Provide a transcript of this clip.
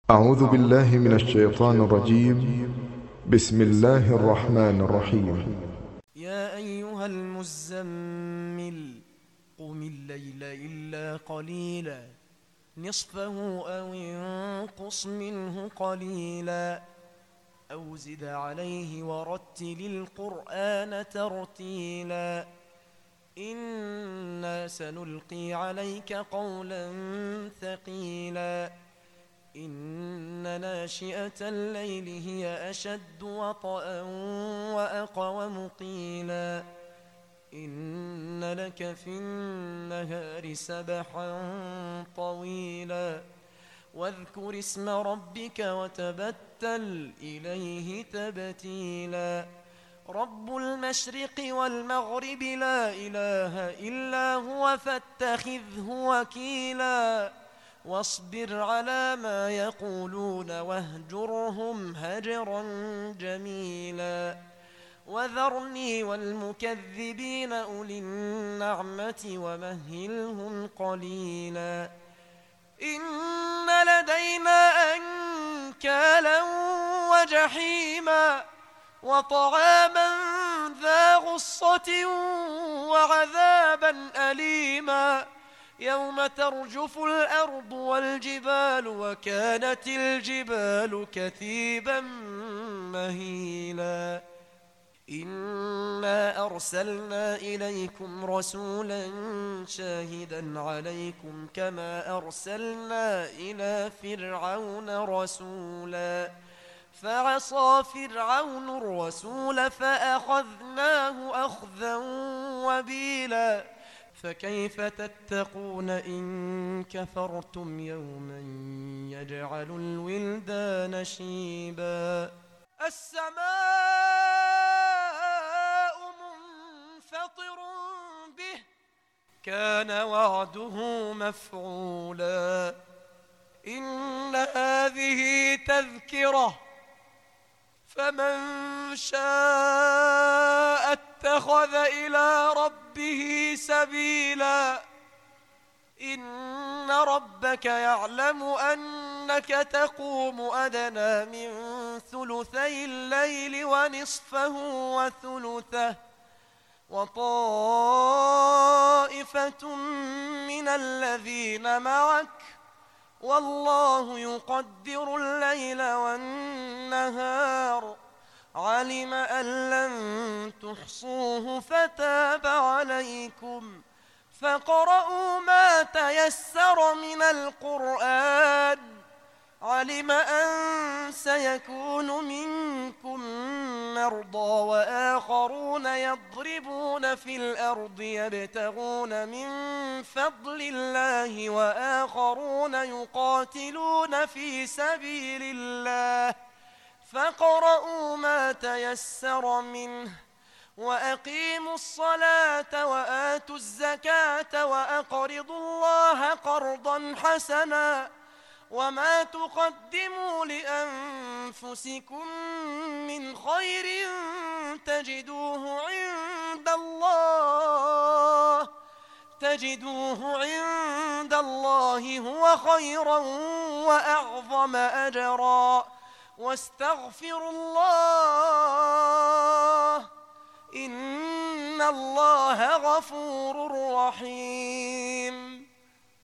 أعوذ بالله من الشيطان الرجيم. بسم الله الرحمن الرحيم. يا أيها المزمل قم الليل إلا قليلا نصفه أو انقص منه قليلا أو زد عليه ورتل القرآن ترتيلا إنا سنلقي عليك قولا ثقيلا إن ناشئة الليل هي أشد وطئا وأقوم قيلا إن لك في النهار سبحا طويلا واذكر اسم ربك وتبتل إليه تبتيلا رب المشرق والمغرب لا إله إلا هو فاتخذه وكيلا واصبر على ما يقولون واهجرهم هجرا جميلا وذرني والمكذبين أولي النعمة ومهلهم قليلا إن لدينا أنكالا وجحيما وطعاما ذا غصة وعذابا أليما يوم ترجف الأرض والجبال وكانت الجبال كثيبا مهيلا إنا أرسلنا إليكم رسولا شاهدا عليكم كما أرسلنا إلى فرعون رسولا فعصى فرعون الرسول فأخذناه أخذا وبيلا فكيف تتقون إن كفرتم يوما يجعل الولدان شيبا السماء منفطر به كان وعده مفعولا إن هذه تذكرة فمن شاء اتخذ إلى ربه سبيلا إن ربك يعلم أنك تقوم أدنى من ثلثي الليل ونصفه وثلثه وطائفة من الذين معك والله يقدر الليل والنهار علم أن لن تحصوه فتاب عليكم فاقرؤوا ما تيسر من القرآن علم أن سيكون منكم مرضى وآخرون يضربون في الأرض يبتغون من فضل الله وآخرون يقاتلون في سبيل الله فاقرؤوا ما تيسر منه وأقيموا الصلاة وآتوا الزكاة وأقرضوا الله قرضا حسنا وما تقدموا لأنفسكم من خير تجدوه عند الله هو خيرا وأعظم أجرا واستغفروا الله إن الله غفور رحيم